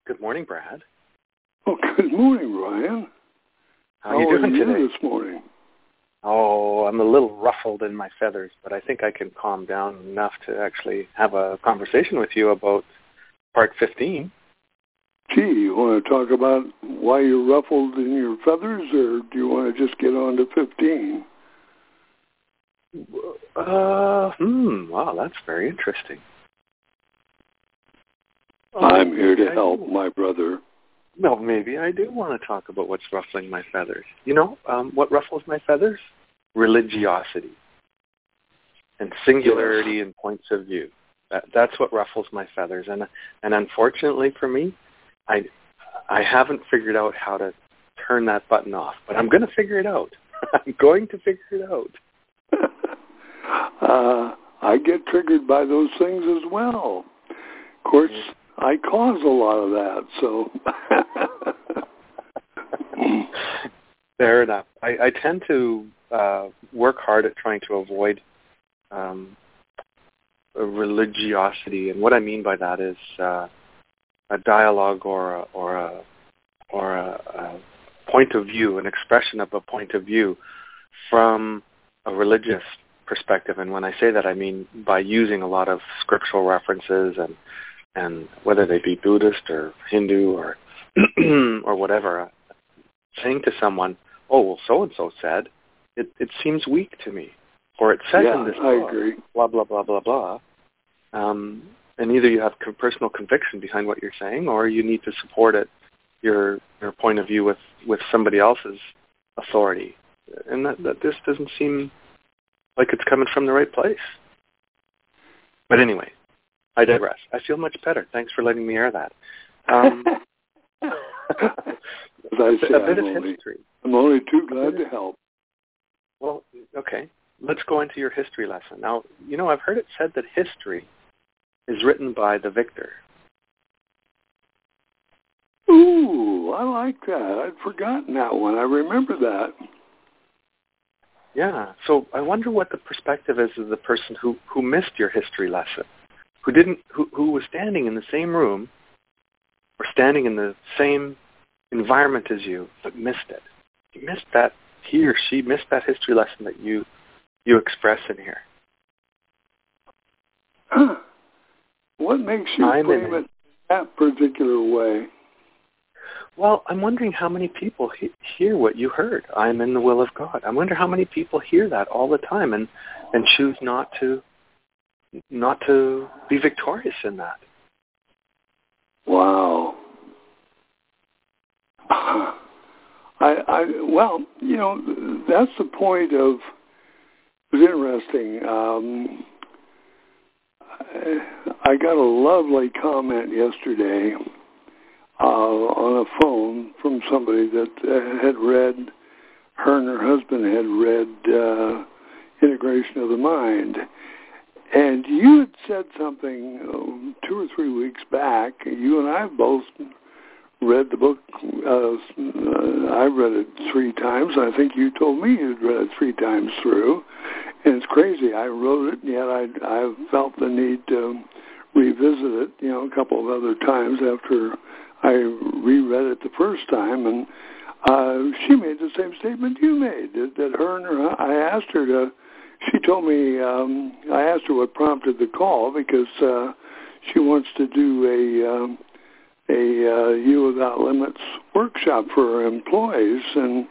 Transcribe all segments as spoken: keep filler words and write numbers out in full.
Good morning, Brad. Oh, good morning, Ryan. How, How are you doing are you today? this morning? Oh, I'm a little ruffled in my feathers, but I think I can calm down enough to actually have a conversation with you about part fifteen. Gee, you want to talk about why you're ruffled in your feathers, or do you want to just get on to fifteen? Uh, hmm, wow, that's very interesting. I'm here to I help, do. my brother. Well, maybe I do want to talk about what's ruffling my feathers. You know, um, what ruffles my feathers? Religiosity and singularity Yes. and points of view. That, that's what ruffles my feathers. And and unfortunately for me, I I haven't figured out how to turn that button off. But I'm going to figure it out. I'm going to figure it out. uh, I get triggered by those things as well. Of course, mm-hmm. I cause a lot of that, so... Fair enough. I, I tend to uh, work hard at trying to avoid um, religiosity, and what I mean by that is uh, a dialogue or a, or a or a, a point of view, an expression of a point of view from a religious perspective. And when I say that, I mean by using a lot of scriptural references and and whether they be Buddhist or Hindu or or whatever, saying to someone, oh, well, so-and-so said, it, it seems weak to me. Or it says yeah, in this I book, agree. blah, blah, blah, blah, blah. Um, and either you have co- personal conviction behind what you're saying, or you need to support it, your your point of view with, with somebody else's authority. And that, that this doesn't seem like it's coming from the right place. But anyway, I digress. I feel much better. Thanks for letting me air that. Um, As I say, a bit I'm of only, history. I'm only too glad to help. Well, okay. Let's go into your history lesson. Now, you know, I've heard it said that history is written by the victor. Ooh, I like that. I'd forgotten that one. I remember that. Yeah. So I wonder what the perspective is of the person who, who missed your history lesson, who didn't, who, who was standing in the same room or standing in the same environment as you, but missed it. You missed that, he or she missed that history lesson that you you express in here. Huh. What makes you I'm frame it that particular way? Well, I'm wondering how many people he- hear what you heard. I'm in the will of God. I wonder how many people hear that all the time and, and choose not to not to be victorious in that. Wow. I, I well, you know, that's the point of. It was interesting. Um, I, I got a lovely comment yesterday uh, on a phone from somebody that uh, had read, her and her husband had read uh, Integration of the Mind. And you had said something um, two or three weeks back. You and I both read the book. Uh, uh, I read it three times. I think you told me you'd read it three times through. And it's crazy. I wrote it, and yet I, I felt the need to revisit it, you know, a couple of other times after I reread it the first time. And uh, she made the same statement you made, that, that her and her, I asked her to, she told me, um, I asked her what prompted the call because uh, she wants to do a, um, a uh, You Without Limits workshop for her employees. And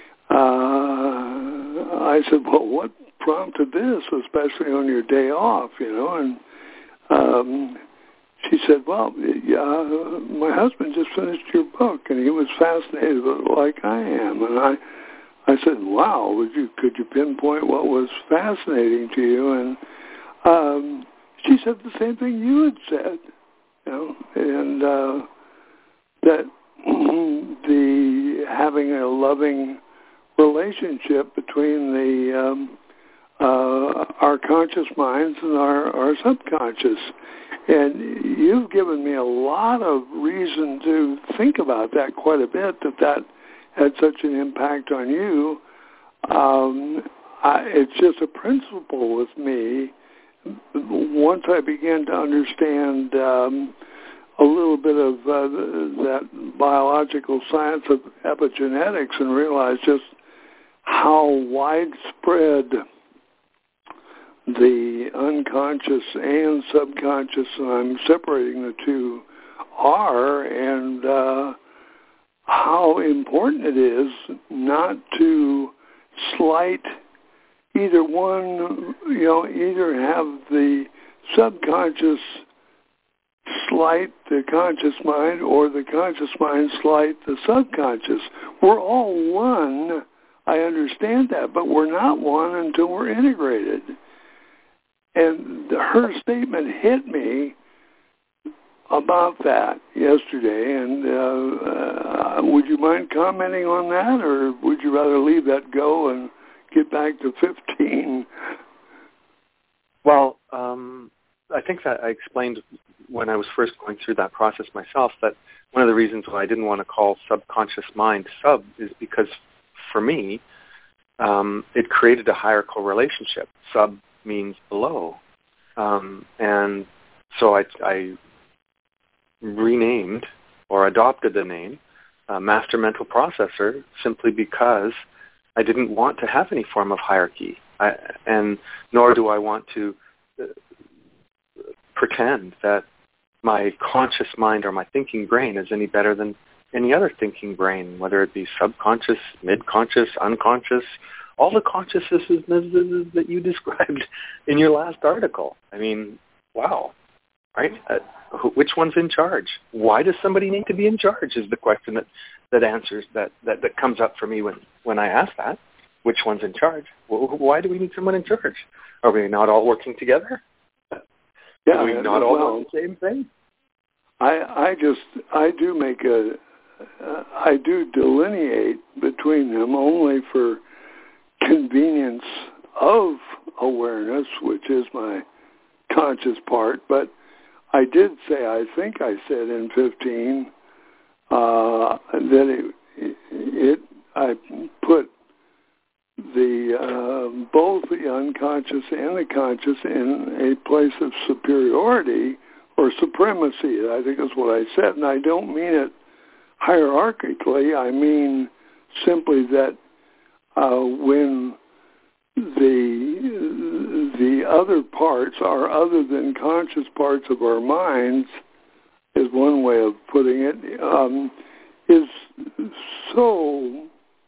uh, I said, well, what prompted this, especially on your day off, you know? And um, she said, well, uh, my husband just finished your book, and he was fascinated with it like I am. And I, I said, wow, would you could you pinpoint what was fascinating to you? And um, she said the same thing you had said, you know, and uh, that the having a loving relationship between the um, uh, our conscious minds and our, our subconscious. And you've given me a lot of reason to think about that quite a bit, that that had such an impact on you. Um, I, it's just a principle with me. Once I began to understand um, a little bit of uh, that biological science of epigenetics and realized just how widespread the unconscious and subconscious, and I'm separating the two, are, and uh, how important it is not to slight either one, you know, either have the subconscious slight the conscious mind or the conscious mind slight the subconscious. We're all one, I understand that, but we're not one until we're integrated. And her statement hit me about that yesterday, and uh, uh, would you mind commenting on that, or would you rather leave that go and get back to fifteen? Well, um, I think that I explained when I was first going through that process myself that one of the reasons why I didn't want to call subconscious mind sub is because for me, um, it created a hierarchical relationship. Sub means below. Um, and so I, I renamed or adopted the name uh, Master Mental Processor simply because I didn't want to have any form of hierarchy, I, and nor do I want to uh, pretend that my conscious mind or my thinking brain is any better than any other thinking brain, whether it be subconscious, mid-conscious, unconscious, all the consciousnesses that you described in your last article. I mean, wow, right? Uh, which one's in charge? Why does somebody need to be in charge is the question that, that answers, that, that, that comes up for me when, when I ask that. Which one's in charge? Why do we need someone in charge? Are we not all working together? Yeah, Are we not all well, doing the same thing? I, I just, I do make a, uh, I do delineate between them only for convenience of awareness, which is my conscious part. But I did say, I think I said in fifteen, uh, that it, it, I put the uh, both the unconscious and the conscious in a place of superiority or supremacy. I think is what I said, and I don't mean it hierarchically. I mean simply that uh, when the the other parts are other than conscious parts of our minds, is one way of putting it, um, is so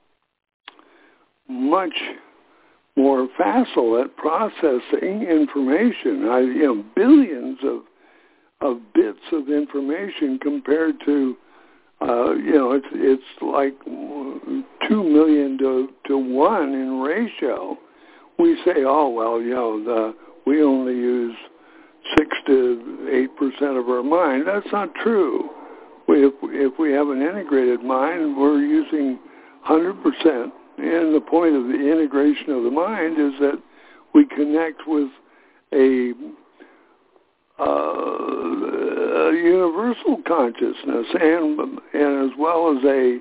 much more facile at processing information. I, you know, billions of of bits of information compared to, uh, you know, it's it's like two million to to one in ratio. We say, oh well, you know, the, we only use six to eight percent of our mind. That's not true. We, if if we have an integrated mind, we're using one hundred percent. And the point of the integration of the mind is that we connect with a, uh, a universal consciousness, and and as well as a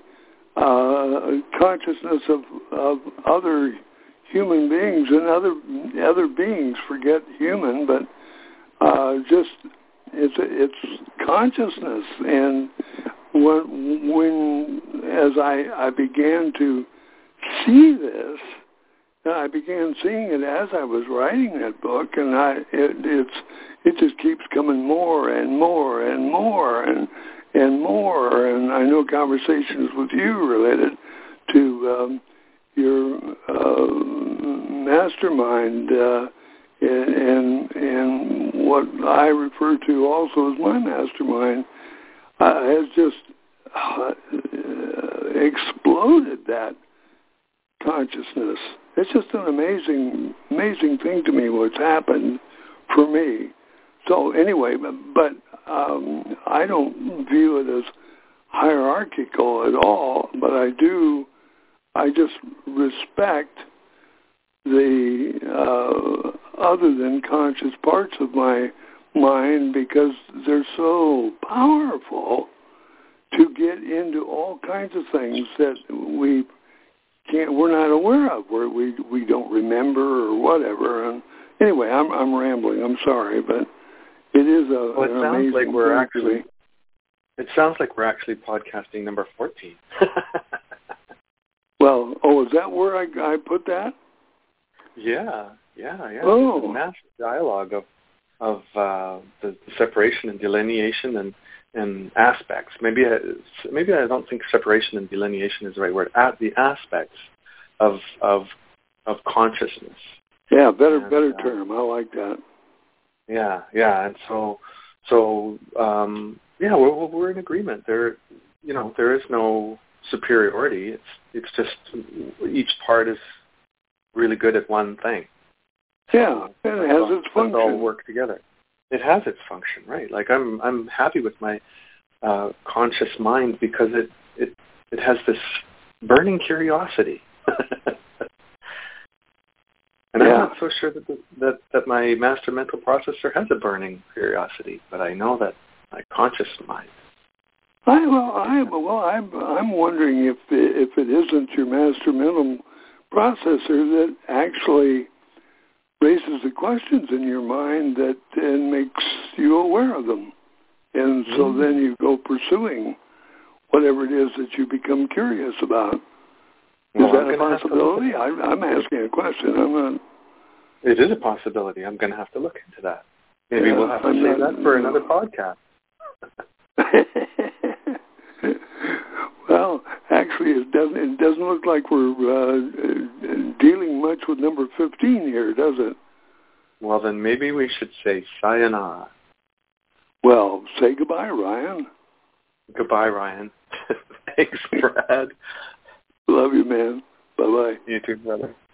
uh, consciousness of, of other human beings and other other beings. Forget human, but uh, just it's it's consciousness. And when when as I I began to see this, and I began seeing it as I was writing that book, and I it, it's it just keeps coming more and more and more and and more. And I know conversations with you related to um, your uh, mastermind uh, and, and and what I refer to also as my mastermind uh, has just uh, exploded that consciousness. It's just an amazing, amazing thing to me what's happened for me. So anyway, but um, I don't view it as hierarchical at all, but I do, I just respect the uh, other than conscious parts of my mind because they're so powerful to get into all kinds of things that we can't, we're not aware of, where we we don't remember or whatever. And anyway, I'm I'm rambling. I'm sorry, but it is a well, it an sounds amazing like we're thing actually It sounds like we're actually podcasting number fourteen. Well, oh, is that where I, I put that? Yeah, yeah, yeah. Oh. It's a massive dialogue of of uh, the, the separation and delineation and, and aspects. Maybe I, maybe I don't think separation and delineation is the right word. At the aspects of of of consciousness. Yeah, better and, better uh, term. I like that. Yeah, yeah, and so so um, yeah, we're we're in agreement. There, you know, there is no superiority. It's it's just each part is really good at one thing. Yeah, so and it has all, its function. Let's all work together. It has its function, right? Like I'm I'm happy with my uh, conscious mind because it it it has this burning curiosity. And yeah. I'm not so sure that, the, that that my master mental processor has a burning curiosity, but I know that my conscious mind. I well, I well, I'm I'm wondering if if it isn't your master mental processor that actually raises the questions in your mind that and makes you aware of them, and so mm. then you go pursuing whatever it is that you become curious about. Well, is that a possibility? I, I'm asking a question. I'm not. It is a possibility. I'm going to have to look into that. Maybe yeah, we'll have to I'm save not, that for no. another podcast. Well, actually, it doesn't. It doesn't look like we're uh, dealing much with number fifteen here, does it? Well, then maybe we should say sayonara. Well, say goodbye, Ryan. Goodbye, Ryan. Thanks, Brad. Love you, man. Bye-bye. You too, brother.